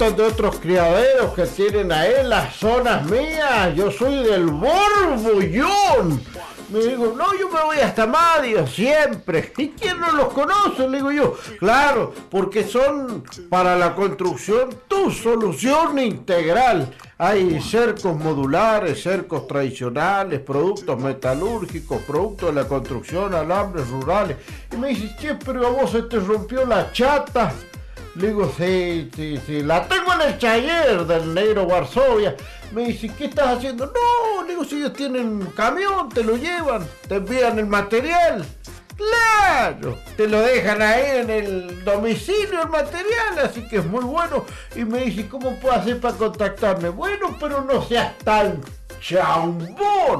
preguntan de otros criaderos que tienen ahí en las zonas mías. Yo soy del Borbollón. Me digo, no, yo me voy hasta Madio siempre. ¿Y quién no los conoce? Le digo yo. Claro, porque son para la construcción tu solución integral. Hay cercos modulares, cercos tradicionales, productos metalúrgicos, productos de la construcción, alambres rurales. Y me dice, che, pero a vos se te rompió la chata. Le digo, sí, la tengo en el taller del negro Varsovia. Me dice, ¿qué estás haciendo? No, le digo, si ellos tienen un camión, te lo llevan, te envían el material. Claro, te lo dejan ahí en el domicilio el material, así que es muy bueno. Y me dice, ¿cómo puedo hacer para contactarme? Bueno, pero no seas tan chambón.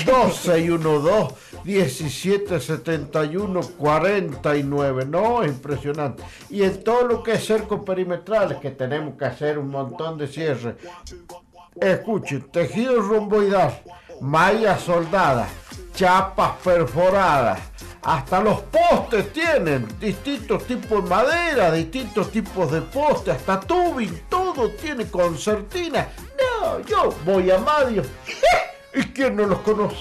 2612-1771-49. No, es impresionante. Y en todo lo que es cercos perimetrales, que tenemos que hacer un montón de cierres. Escuchen, tejido romboidal, malla soldada, chapas perforadas, hasta los postes tienen distintos tipos de madera, distintos tipos de postes, hasta tubing, todo tiene concertina. No, yo voy a Madio. ¿Y quién no los conoce?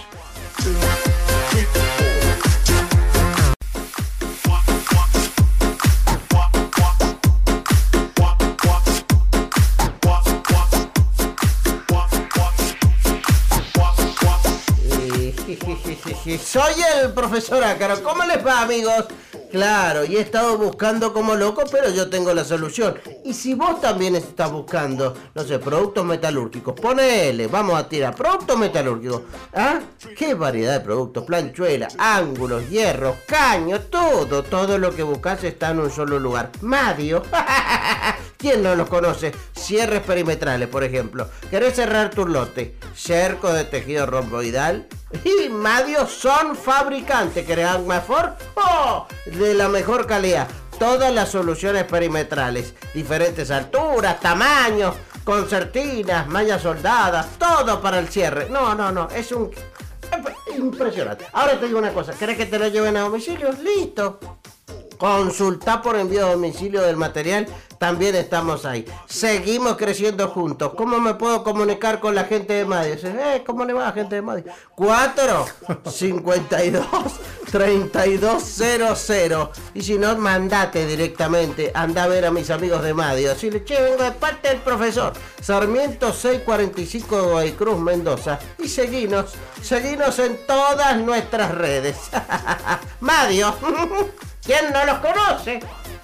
Soy el profesor Ácaro. ¿Cómo les va, amigos? Claro, y he estado buscando como loco, pero yo tengo la solución. Y si vos también estás buscando, no sé, productos metalúrgicos, ponele, vamos a tirar, productos metalúrgicos. ¿Ah? ¿Qué variedad de productos? Planchuelas, ángulos, hierros, caños, todo lo que buscas está en un solo lugar. Madio. ¿Quién no los conoce? Cierres perimetrales, por ejemplo. ¿Querés cerrar tu lote? Cerco de tejido romboidal. Y Madio son fabricantes. ¿Querés Agmafor? ¡Oh! De la mejor calidad. Todas las soluciones perimetrales. Diferentes alturas, tamaños, concertinas, mallas soldadas. Todo para el cierre. No. Es un... impresionante. Ahora te digo una cosa. ¿Querés que te lo lleven a domicilio? Listo. Consulta por envío a domicilio del material. También estamos ahí. Seguimos creciendo juntos. ¿Cómo me puedo comunicar con la gente de Madio? ¿Cómo le va a la gente de Madio? 452-3200. Y si no, mandate directamente. Anda a ver a mis amigos de Madio. Decirle, che, vengo de parte del profesor. Sarmiento 645 de Guaycruz, Mendoza. Y seguinos en todas nuestras redes. Madio. ¿Quién no los conoce?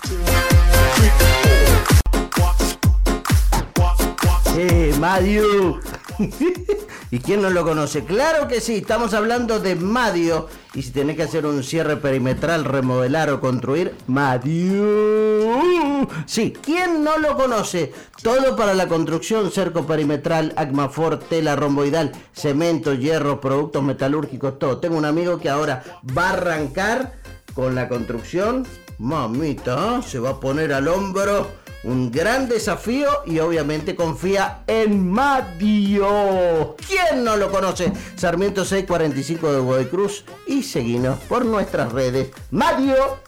Madio. ¿Y quién no lo conoce? Claro que sí, estamos hablando de Madio. Y si tenés que hacer un cierre perimetral, remodelar o construir, Madio. Sí, ¿quién no lo conoce? Todo para la construcción, cerco perimetral, Agmafor, tela romboidal, cemento, hierro, productos metalúrgicos, todo. Tengo un amigo que ahora va a arrancar con la construcción. Mamita, se va a poner al hombro un gran desafío y obviamente confía en Madio. ¿Quién no lo conoce? Sarmiento 645 de Guaycruz. Y seguinos por nuestras redes. Madio.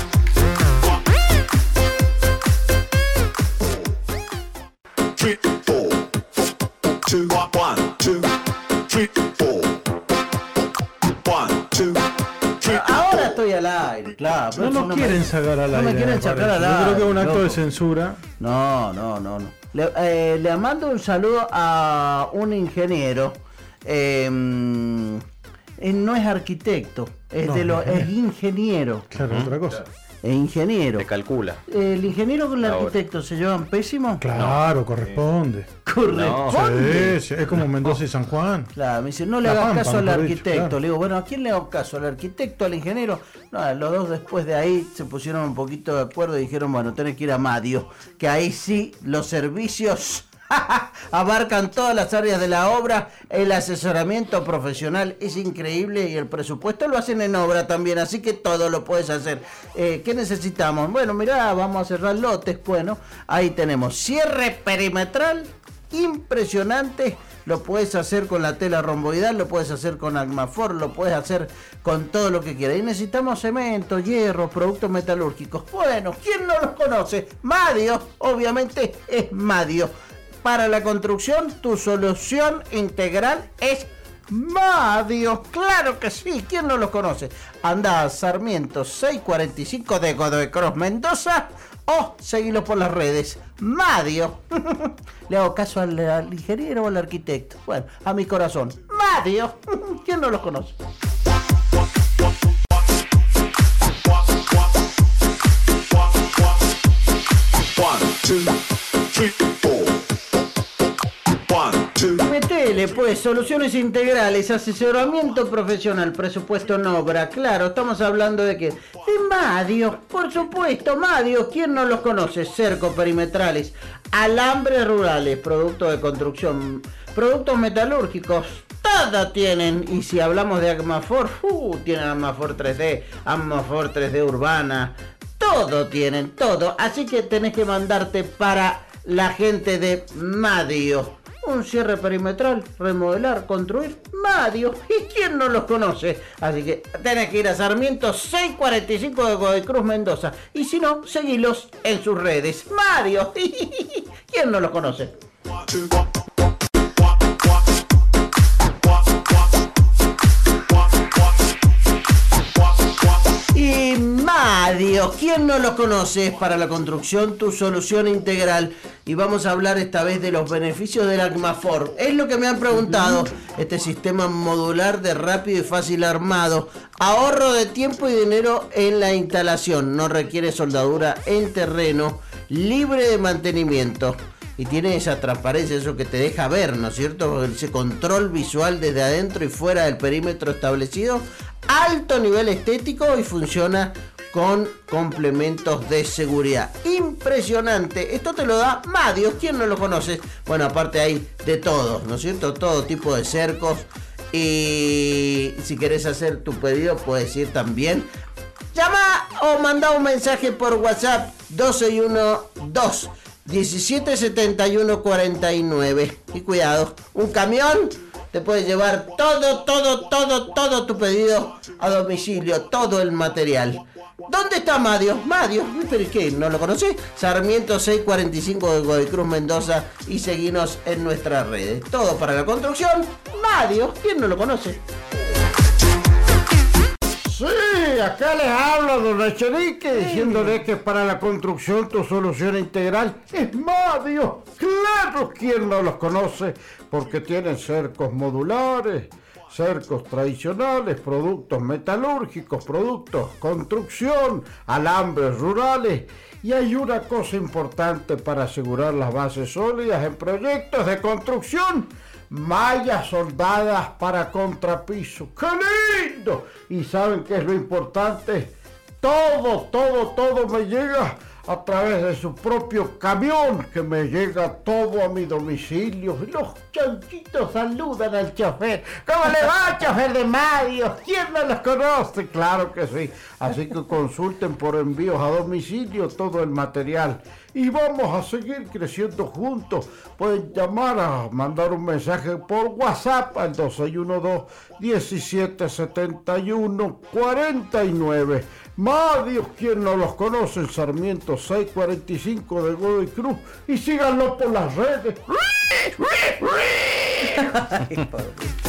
Ahora estoy al aire, claro. No nos quieren sacar al aire. No me quieren sacar al aire. Yo creo que es un acto de censura. No. Le mando un saludo a un ingeniero. No es arquitecto, es ingeniero. Claro, otra cosa. Es ingeniero. Te calcula. ¿El ingeniero con el arquitecto se llevan pésimo? Claro, corresponde. ¿Corresponde? Sí, es como Mendoza y San Juan. Claro, me dice, no le hagas caso al arquitecto. Claro. Le digo, bueno, ¿a quién le hago caso? ¿Al arquitecto, al ingeniero? No, los dos después de ahí se pusieron un poquito de acuerdo y dijeron, bueno, tenés que ir a Madio, que ahí sí los servicios abarcan todas las áreas de la obra. El asesoramiento profesional es increíble y el presupuesto lo hacen en obra también, así que todo lo puedes hacer. ¿Qué necesitamos? Bueno, mirá, vamos a cerrar lotes. Bueno, ahí tenemos cierre perimetral impresionantes. Lo puedes hacer con la tela romboidal, lo puedes hacer con Agmafor, lo puedes hacer con todo lo que quieras. Y necesitamos cemento, hierro, productos metalúrgicos. Bueno, ¿quién no los conoce? Madio, obviamente es Madio. Para la construcción, tu solución integral es Madio. Claro que sí, ¿quién no los conoce? Anda a Sarmiento 645 de Godoy Cruz, Mendoza, o seguilo por las redes. Madio. Le hago caso al ingeniero o al arquitecto. Bueno, a mi corazón. Madio. ¿Quién no los conoce? Metele, pues, soluciones integrales, asesoramiento profesional, presupuesto en obra. Claro, estamos hablando de qué? De Madio, por supuesto, Madio. ¿Quién no los conoce? Cercos perimetrales, alambres rurales, productos de construcción, productos metalúrgicos, todo tienen. Y si hablamos de Agmafor, tienen Agmafor 3D, Agmafor 3D urbana, todo tienen, todo. Así que tenés que mandarte para la gente de Madio. Un cierre perimetral, remodelar, construir, Madio. ¿Y quién no los conoce? Así que tenés que ir a Sarmiento 645 de Godoy Cruz, Mendoza. Y si no, seguilos en sus redes. Madio. ¿Quién no los conoce? Y Madio, ¿quién no los conoce? Para la construcción, tu solución integral. Y vamos a hablar esta vez de los beneficios del Agmafor. Es lo que me han preguntado. Este sistema modular de rápido y fácil armado. Ahorro de tiempo y dinero en la instalación. No requiere soldadura en terreno. Libre de mantenimiento. Y tiene esa transparencia, eso que te deja ver, ¿no es cierto? Ese control visual desde adentro y fuera del perímetro establecido. Alto nivel estético y funciona con complementos de seguridad. Impresionante. Esto te lo da Madio. ¿Quién no lo conoce? Bueno, aparte hay de todo, ¿no es cierto? Todo tipo de cercos. Y si querés hacer tu pedido, puedes ir también. Llama o manda un mensaje por WhatsApp 1212 177149. Y cuidado, un camión te puede llevar todo tu pedido a domicilio, todo el material. ¿Dónde está Madio? Madio, ¿pero qué? ¿No lo conocés? Sarmiento 645 de Godoy Cruz, Mendoza, y seguinos en nuestras redes. Todo para la construcción, Madio. ¿Quién no lo conoce? Sí, acá les habla don Echenique diciéndole que para la construcción tu solución integral es Madio. Claro, ¿quién no los conoce? Porque tienen cercos modulares, cercos tradicionales, productos metalúrgicos, productos construcción, alambres rurales. Y hay una cosa importante para asegurar las bases sólidas en proyectos de construcción: mallas soldadas para contrapiso. ¡Qué lindo! ¿Y saben qué es lo importante? Todo me llega a través de su propio camión, que me llega todo a mi domicilio. Los chanchitos saludan al chofer. ¿Cómo le va, chofer de Madio? ¿Quién no los conoce? Claro que sí. Así que consulten por envíos a domicilio todo el material. Y vamos a seguir creciendo juntos. Pueden llamar a mandar un mensaje por WhatsApp al 2612-1771-49. Madio, quien no los conoce, en Sarmiento 645 de Godoy Cruz. Y síganlo por las redes.